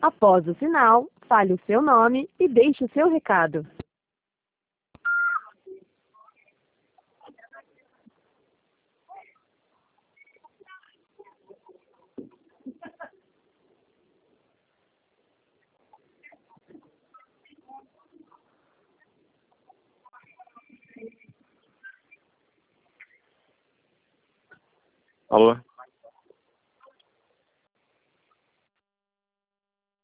Após o sinal, fale o seu nome e deixe o seu recado. Alô?